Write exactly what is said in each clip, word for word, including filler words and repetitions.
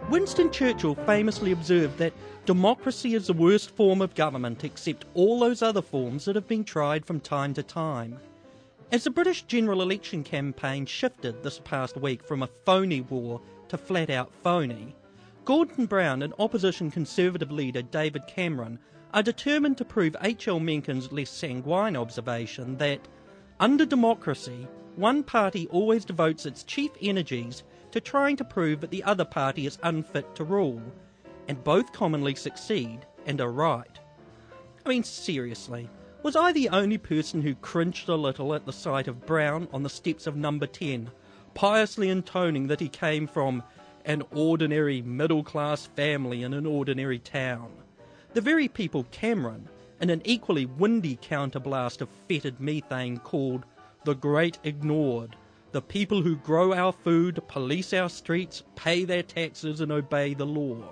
Winston Churchill famously observed that democracy is the worst form of government except all those other forms that have been tried from time to time. As the British general election campaign shifted this past week from a phony war to flat-out phony, Gordon Brown and opposition Conservative leader David Cameron are determined to prove H L Mencken's less sanguine observation that, under democracy, one party always devotes its chief energies to trying to prove that the other party is unfit to rule, and both commonly succeed and are right. I mean, seriously, was I the only person who cringed a little at the sight of Brown on the steps of Number ten, piously intoning that he came from an ordinary middle-class family in an ordinary town? The very people Cameron, in an equally windy counterblast of fetid methane, called the Great Ignored, the people who grow our food, police our streets, pay their taxes and obey the law.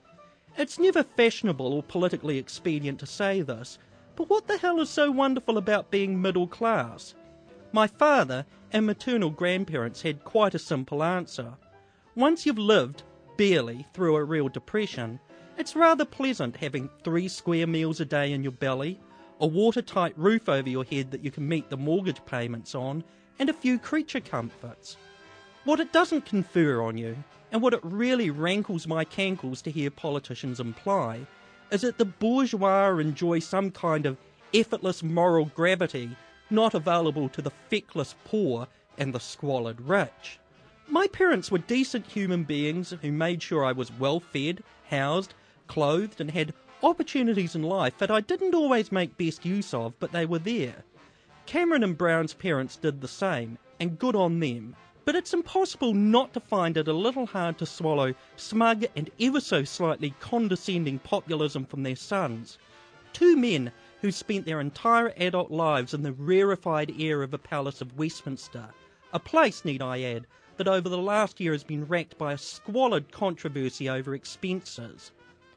It's never fashionable or politically expedient to say this, but what the hell is so wonderful about being middle class? My father and maternal grandparents had quite a simple answer. Once you've lived, barely, through a real depression, it's rather pleasant having three square meals a day in your belly, a watertight roof over your head that you can meet the mortgage payments on, and a few creature comforts. What it doesn't confer on you, and what it really rankles my cankles to hear politicians imply, is that the bourgeois enjoy some kind of effortless moral gravity not available to the feckless poor and the squalid rich. My parents were decent human beings who made sure I was well fed, housed, clothed, and had opportunities in life that I didn't always make best use of, but they were there. Cameron and Brown's parents did the same, and good on them. But it's impossible not to find it a little hard to swallow smug and ever so slightly condescending populism from their sons. Two men who spent their entire adult lives in the rarefied air of the Palace of Westminster, a place, need I add, that over the last year has been racked by a squalid controversy over expenses.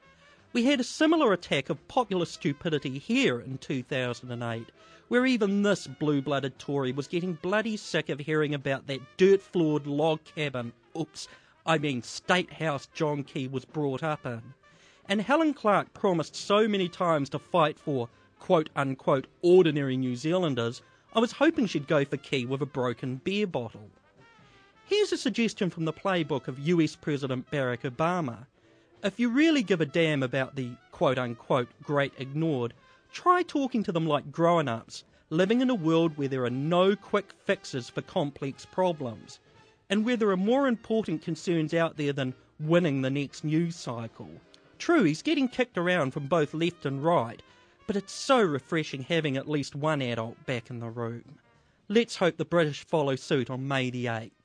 We had a similar attack of popular stupidity here in two thousand eight, where even this blue-blooded Tory was getting bloody sick of hearing about that dirt-floored log cabin, oops, I mean State House John Key was brought up in. And Helen Clark promised so many times to fight for quote-unquote ordinary New Zealanders, I was hoping she'd go for Key with a broken beer bottle. Here's a suggestion from the playbook of U S President Barack Obama. If you really give a damn about the quote-unquote great ignored, try talking to them like grown-ups, living in a world where there are no quick fixes for complex problems, and where there are more important concerns out there than winning the next news cycle. True, he's getting kicked around from both left and right, but it's so refreshing having at least one adult back in the room. Let's hope the British follow suit on May the eighth.